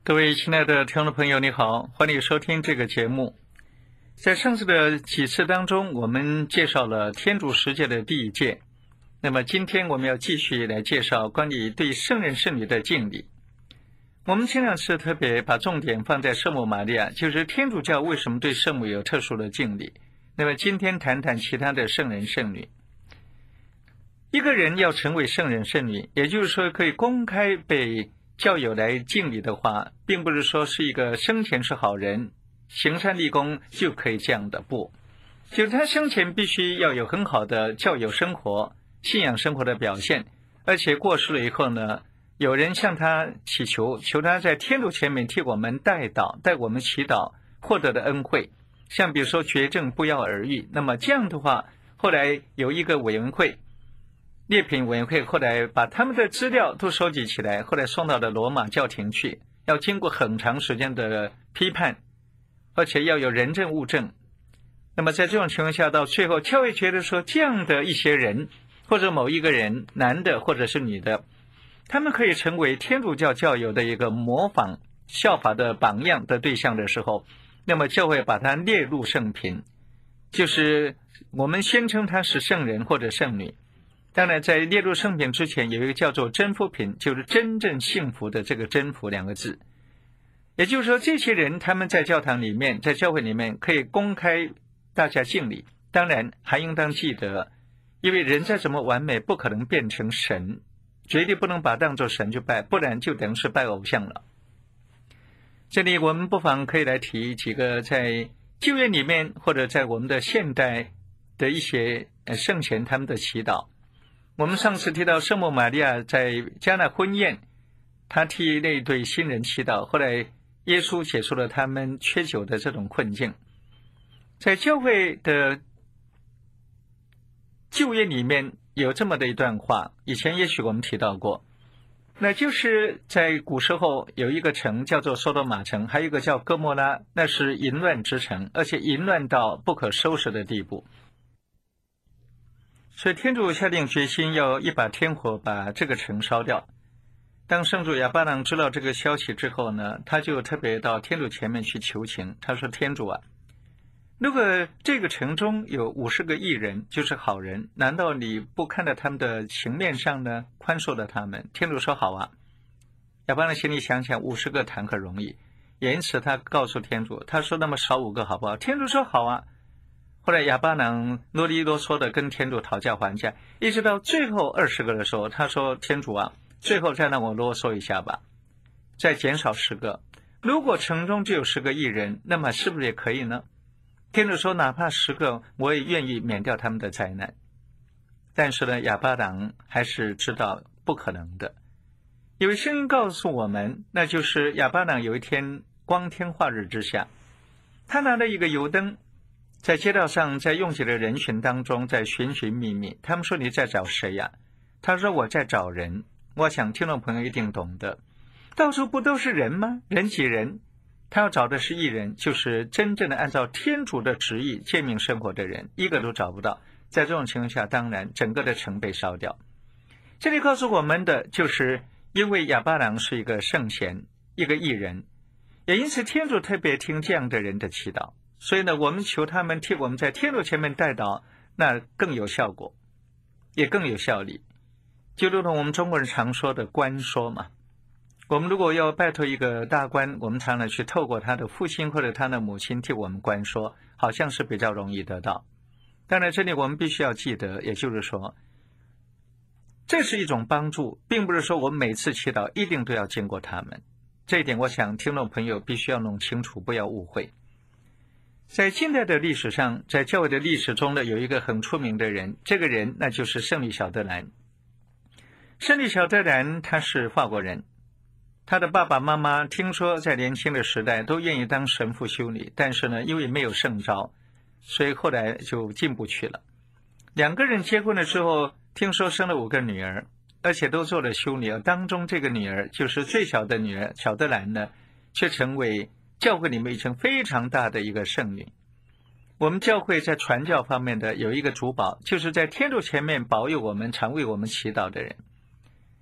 各位亲爱的听众朋友，你好，欢迎收听这个节目。在上次的几次当中，我们介绍了天主十诫的第一诫。那么今天我们要继续来介绍关于对圣人圣女的敬礼。我们前两次特别把重点放在圣母玛利亚，就是天主教为什么对圣母有特殊的敬礼。那么今天谈谈其他的圣人圣女。一个人要成为圣人圣女，也就是说可以公开被教友来敬礼的话，并不是说是一个生前是好人，行善立功就可以这样的，不，就是他生前必须要有很好的教友生活、信仰生活的表现，而且过世了以后呢，有人向他祈求，求他在天主前面替我们代祷，代我们祈祷获得的恩惠，像比如说绝症不药而愈。那么这样的话，后来有一个委员会，列品委员会后来把他们的资料都收集起来，后来送到了罗马教廷去，要经过很长时间的批判，而且要有人证物证。那么在这种情况下，到最后教会觉得说，这样的一些人或者某一个人，男的或者是女的，他们可以成为天主教教友的一个模仿效法的榜样的对象的时候，那么教会把他列入圣品，就是我们宣称他是圣人或者圣女。当然在列入圣品之前，有一个叫做真福品，就是真正幸福的这个真福两个字。也就是说，这些人他们在教堂里面，在教会里面可以公开大家敬礼，当然还应当记得，因为人再怎么完美不可能变成神，绝对不能把他当作神就拜，不然就等于是拜偶像了。这里我们不妨可以来提几个在旧约里面或者在我们的现代的一些圣贤他们的祈祷。我们上次提到圣母玛利亚在迦纳婚宴，她替那对新人祈祷，后来耶稣解除了他们缺酒的这种困境。在教会的旧约里面有这么的一段话，以前也许我们提到过，那就是在古时候有一个城叫做索多玛城，还有一个叫哥莫拉，那是淫乱之城，而且淫乱到不可收拾的地步。所以天主下定决心要一把天火把这个城烧掉。当圣主亚巴郎知道这个消息之后呢，他就特别到天主前面去求情，他说，天主啊，如果这个城中有50个义人，就是好人，难道你不看到他们的情面上呢，宽恕了他们？天主说好啊。亚巴郎心里想想50个谈何容易，也因此他告诉天主，他说那么少5个好不好？天主说好啊。后来亚巴郎啰里啰嗦的跟天主讨价还价，一直到最后20个的时候，他说，天主啊，最后再让我啰嗦一下吧，再减少10个。如果城中只有10个义人，那么是不是也可以呢？天主说，哪怕10个，我也愿意免掉他们的灾难。但是呢，亚巴郎还是知道不可能的。有一声音告诉我们，那就是亚巴郎有一天光天化日之下，他拿了一个油灯，在街道上，在拥挤的人群当中，在寻寻觅觅。他们说，你在找谁呀？他说，我在找人。我想听众朋友一定懂得，到处不都是人吗？人挤人，他要找的是义人，就是真正的按照天主的旨意诫命生活的人，一个都找不到。在这种情况下，当然整个的城被烧掉。这里告诉我们的就是，因为亚巴郎是一个圣贤，一个义人，也因此天主特别听这样的人的祈祷。所以呢，我们求他们替我们在天主前面代祷，那更有效果，也更有效力。就如同我们中国人常说的官说嘛，我们如果要拜托一个大官，我们常常去透过他的父亲或者他的母亲替我们官说，好像是比较容易得到。当然这里我们必须要记得，也就是说，这是一种帮助，并不是说我们每次祈祷一定都要经过他们。这一点我想听众朋友必须要弄清楚，不要误会。在近代的历史上，在教会的历史中呢，有一个很出名的人，这个人那就是圣女小德兰。圣女小德兰他是法国人，他的爸爸妈妈听说在年轻的时代都愿意当神父修女，但是呢，因为没有圣召，所以后来就进不去了。2个人结婚了之后，听说生了5个女儿，而且都做了修女，而当中这个女儿就是最小的女儿小德兰呢，却成为教会里面已经非常大的一个圣女。我们教会在传教方面的有一个主保，就是在天主前面保佑我们、常为我们祈祷的人。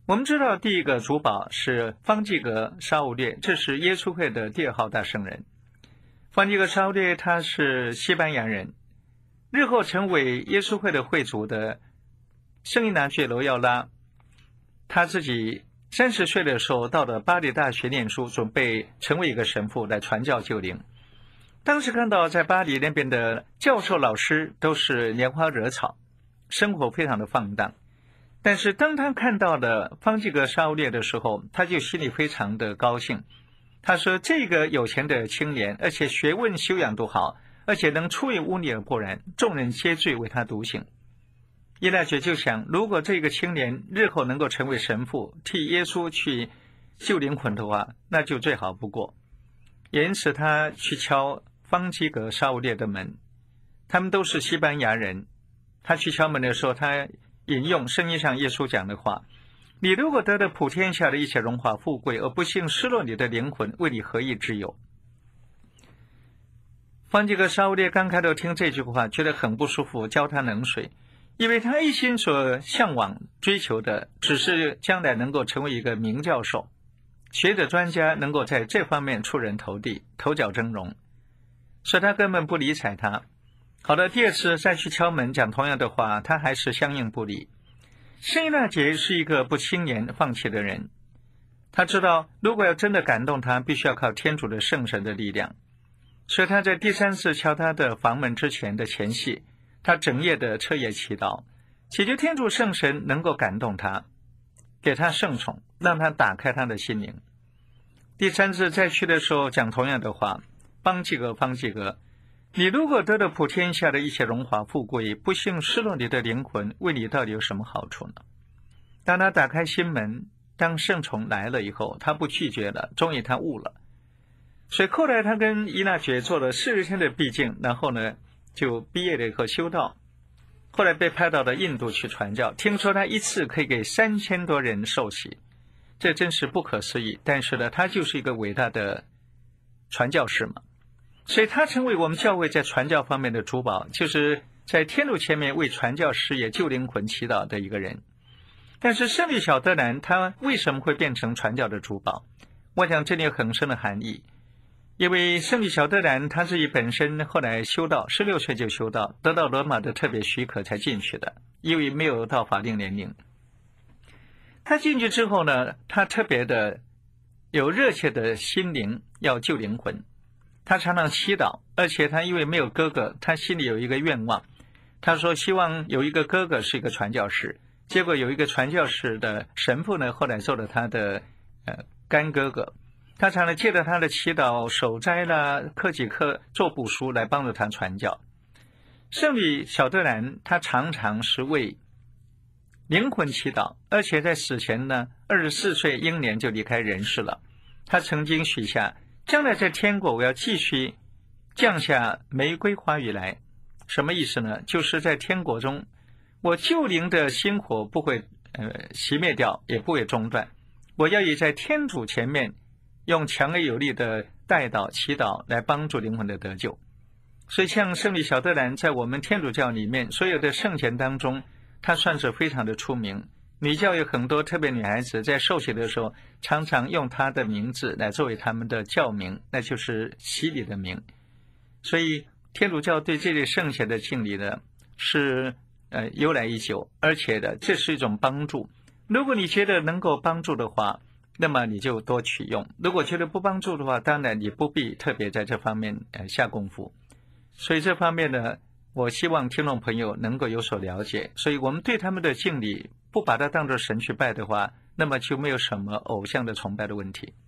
我们知道第一个主保是方济各沙勿略，这是耶稣会的第2号大圣人。方济各沙勿略他是西班牙人，日后成为耶稣会的会主的圣依纳爵罗耀拉，他自己30岁的时候到了巴黎大学念书，准备成为一个神父来传教救灵。当时看到在巴黎那边的教授老师都是拈花惹草，生活非常的放荡。但是当他看到了方济各沙勿略的时候，他就心里非常的高兴。他说这个有钱的青年，而且学问修养都好，而且能出于污泥而不染，众人皆醉为他独醒。依纳爵就想，如果这个青年日后能够成为神父，替耶稣去救灵魂的话，那就最好不过。因此他去敲方济各沙勿略的门，他们都是西班牙人。他去敲门的时候，他引用圣经上耶稣讲的话：你如果得了普天下的一切荣华富贵，而不幸失落你的灵魂，为你何益之有？方济各沙勿略刚开头听这句话，觉得很不舒服，浇他冷水，因为他一心所向往追求的只是将来能够成为一个名教授、学者专家，能够在这方面出人头地、头角峥嵘，所以他根本不理睬他。好的，第2次再去敲门讲同样的话，他还是相应不理。圣依纳爵是一个不轻言放弃的人，他知道如果要真的感动他，必须要靠天主的圣神的力量。所以他在第3次敲他的房门之前的前夕，他整夜的彻夜祈祷，祈求天主圣神能够感动他，给他圣宠，让他打开他的心灵。第3次再去的时候讲同样的话：方济各，方济各，你如果得了普天下的一切荣华富贵，不幸失落你的灵魂，为你到底有什么好处呢？当他打开心门，当圣宠来了以后，他不拒绝了，终于他悟了。所以后来他跟依纳爵做了40天的闭境，然后呢就毕业了以后修道，后来被派到了印度去传教，听说他一次可以给3000多人受洗，这真是不可思议。但是呢，他就是一个伟大的传教士嘛，所以他成为我们教会在传教方面的主保，就是在天主前面为传教事业救灵魂祈祷的一个人。但是圣女小德兰他为什么会变成传教的主保？我想这里有很深的含义。因为圣女小德兰她自己本身后来修道，16岁就修道，得到罗马的特别许可才进去的，因为没有到法定年龄。他进去之后呢，他特别的有热切的心灵要救灵魂，他常常祈祷，而且他因为没有哥哥，他心里有一个愿望，他说希望有一个哥哥是一个传教士。结果有一个传教士的神父呢，后来做了他的干哥哥，他常常借着他的祈祷、守斋啦、克己克做补书来帮助他传教。圣女小德兰他常常是为灵魂祈祷，而且在死前呢，24岁英年就离开人世了。他曾经许下，将来在天国我要继续降下玫瑰花雨来。什么意思呢？就是在天国中，我救灵的星火不会熄灭掉，也不会中断。我要以在天主前面用强而有力的代祷祈祷来帮助灵魂的得救。所以像圣女小德兰在我们天主教里面所有的圣贤当中，她算是非常的出名。女教有很多特别女孩子在受洗的时候常常用她的名字来作为他们的教名，那就是洗礼的名。所以天主教对这类圣贤的敬礼呢是由来已久，而且的这是一种帮助。如果你觉得能够帮助的话，那么你就多取用；如果觉得不帮助的话，当然你不必特别在这方面下功夫。所以这方面呢，我希望听众朋友能够有所了解。所以我们对他们的敬礼不把它当作神去拜的话，那么就没有什么偶像的崇拜的问题。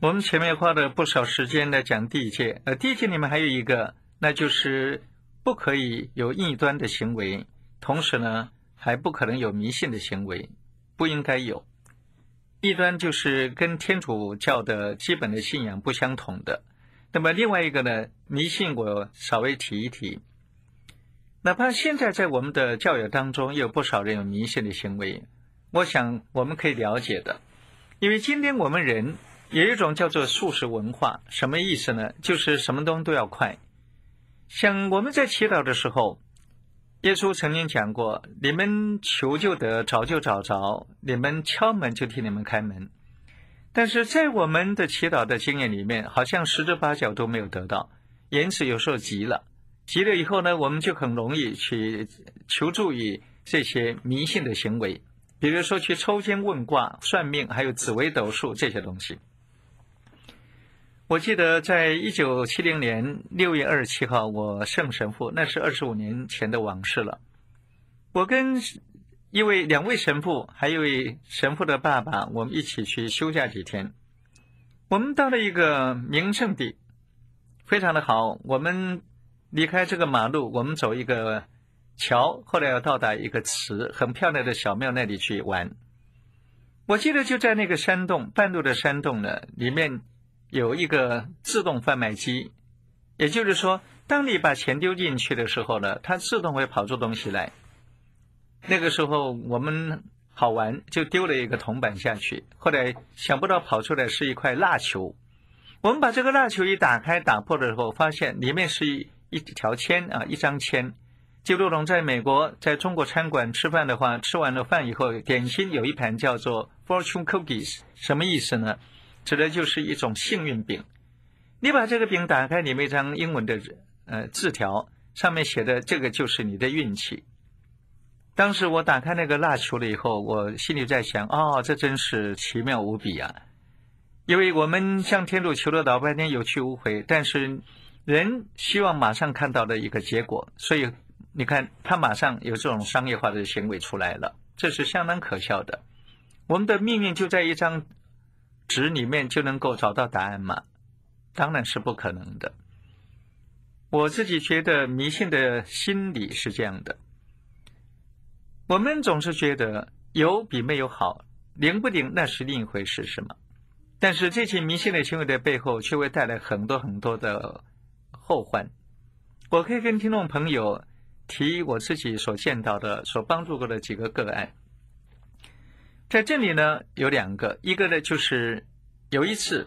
我们前面花了不少时间来讲地界，地界里面还有一个，那就是不可以有异端的行为，同时呢，还不可能有迷信的行为，不应该有。异端就是跟天主教的基本的信仰不相同的。那么另外一个呢，迷信我稍微提一提。哪怕现在在我们的教友当中也有不少人有迷信的行为，我想我们可以了解的。因为今天我们人有一种叫做速食文化，什么意思呢？就是什么东西都要快。像我们在祈祷的时候，耶稣曾经讲过，你们求就得，找就找着，你们敲门就替你们开门。但是在我们的祈祷的经验里面，好像十之八九都没有得到，因此有时候急了以后呢，我们就很容易去求助于这些迷信的行为，比如说去抽签问卦、算命，还有紫微斗数这些东西。我记得在1970年6月27号，我圣神父，那是25年前的往事了。我跟两位神父，还有一位神父的爸爸，我们一起去休假几天。我们到了一个名胜地，非常的好。我们离开这个马路，我们走一个桥，后来要到达一个祠，很漂亮的小庙那里去玩。我记得就在那个山洞，半路的山洞呢，里面有一个自动贩卖机，也就是说，当你把钱丢进去的时候呢，它自动会跑出东西来。那个时候我们好玩，就丢了一个铜板下去，后来想不到跑出来是一块蜡球。我们把这个蜡球一打开打破的时候，发现里面是一条签啊，一张签。就如同在美国在中国餐馆吃饭的话，吃完了饭以后，点心有一盘叫做 fortune cookies， 什么意思呢？指的就是一种幸运饼。你把这个饼打开，里面一张英文的字条，上面写的这个就是你的运气。当时我打开那个蜡球了以后，我心里在想，这真是奇妙无比啊！因为我们向天主求了老半天有去无回，但是人希望马上看到的一个结果，所以你看他马上有这种商业化的行为出来了，这是相当可笑的。我们的命运就在一张纸里面就能够找到答案吗？当然是不可能的。我自己觉得迷信的心理是这样的，我们总是觉得有比没有好，灵不灵那是另一回事，是吗？但是这些迷信的行为的背后却会带来很多很多的后患。我可以跟听众朋友提我自己所见到的、所帮助过的几个个案。在这里呢有两个，一个呢就是有一次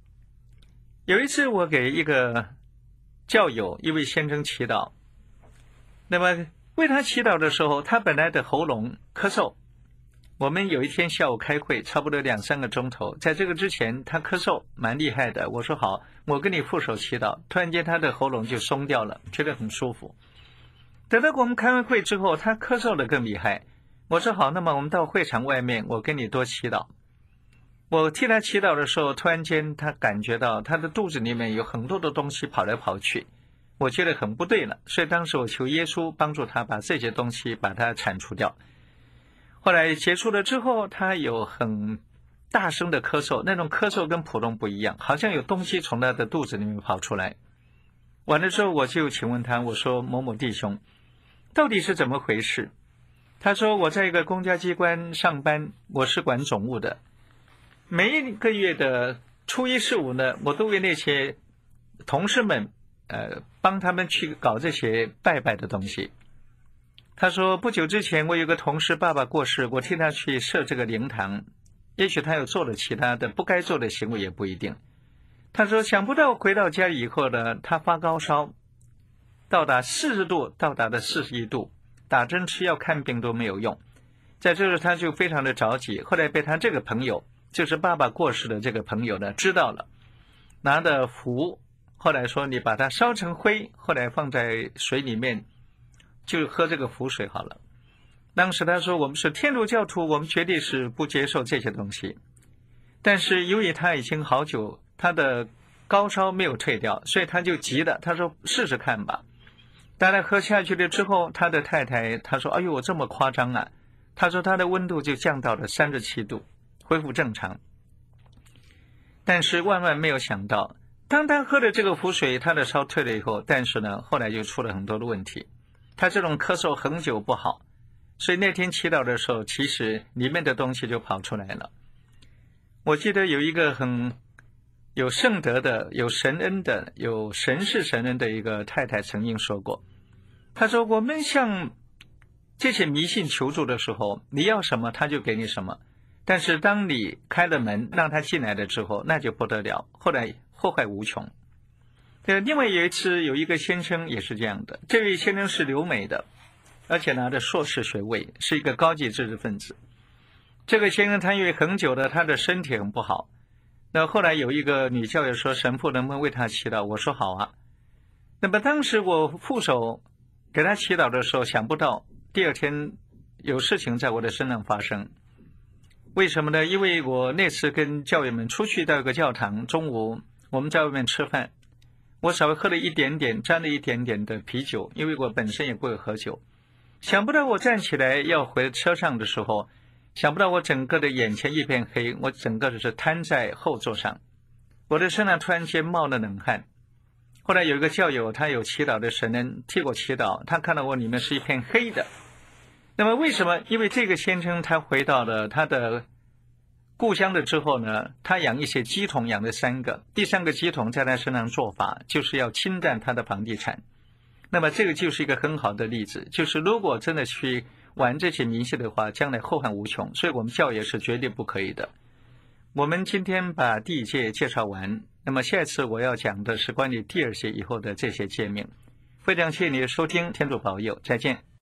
我给一个教友一位先生祈祷，那么为他祈祷的时候，他本来的喉咙咳嗽，我们有一天下午开会，差不多2-3个钟头，在这个之前他咳嗽蛮厉害的，我说好，我跟你副手祈祷，突然间他的喉咙就松掉了，觉得很舒服。等到我们开完会之后，他咳嗽的更厉害，我说好，那么我们到会场外面，我跟你多祈祷。我替他祈祷的时候，突然间他感觉到他的肚子里面有很多的东西跑来跑去，我觉得很不对了，所以当时我求耶稣帮助他把这些东西把它铲除掉。后来结束了之后，他有很大声的咳嗽，那种咳嗽跟普通不一样，好像有东西从他的肚子里面跑出来。完了之后我就请问他，我说某某弟兄到底是怎么回事？他说我在一个公家机关上班，我是管总务的，每一个月的初一十五呢，我都为那些同事们帮他们去搞这些拜拜的东西。他说不久之前我有个同事爸爸过世，我替他去设这个灵堂，也许他有做了其他的不该做的行为也不一定。他说想不到回到家以后呢，他发高烧到达40度，到达了41度，打针吃药看病都没有用。在这时他就非常的着急，后来被他这个朋友，就是爸爸过世的这个朋友呢知道了，拿的符，后来说你把它烧成灰，后来放在水里面就喝这个符水好了。当时他说我们是天主教徒，我们绝对是不接受这些东西。但是由于他已经好久他的高烧没有退掉，所以他就急了，他说试试看吧。大概喝下去了之后，他的太太他说哎呦我这么夸张啊，他说他的温度就降到了37度，恢复正常。 但是万万没有想到，当他喝了这个符水，他的烧退了以后，但是呢，后来就出了很多的问题。他这种咳嗽很久不好，所以那天祈祷的时候，其实里面的东西就跑出来了。我记得有一个很有圣德的、有神恩的、有神是神恩的一个太太曾经说过，她说我们向这些迷信求助的时候，你要什么他就给你什么，但是当你开了门让他进来了之后，那就不得了，后来祸害无穷。另外有一次有一个先生也是这样的，这位先生是留美的，而且拿着硕士学位，是一个高级知识分子。这个先生他因为很久的他的身体很不好，那后来有一个女教友说，神父能不能为他祈祷？我说好啊。那么当时我副手给他祈祷的时候，想不到第二天有事情在我的身上发生。为什么呢？因为我那次跟教友们出去到一个教堂，中午我们在外面吃饭，我稍微喝了一点点，沾了一点点的啤酒，因为我本身也不会喝酒。想不到我站起来要回车上的时候，想不到我整个的眼前一片黑，我整个就是瘫在后座上，我的身上突然间冒了冷汗。后来有一个教友，他有祈祷的神恩替我祈祷，他看到我里面是一片黑的。那么为什么？因为这个先生他回到了他的故乡的之后呢，他养一些鸡童，养了3个，第3个鸡童在他身上做法，就是要侵占他的房地产。那么这个就是一个很好的例子，就是如果真的去玩这些迷信的话，将来后患无穷，所以我们教也是绝对不可以的。我们今天把第1诫介绍完，那么下一次我要讲的是关于第2诫以后的这些诫命。非常谢谢你的收听，天主保佑，再见。